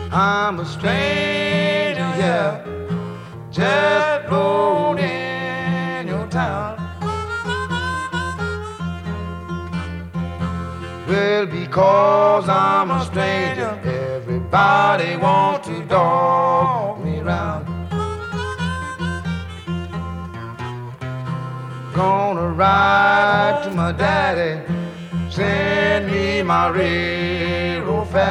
I'm a stranger here, just rode in your town. Well, because I'm a stranger, everybody wants to dog me round. Gonna ride to my daddy, send me my railroad fare.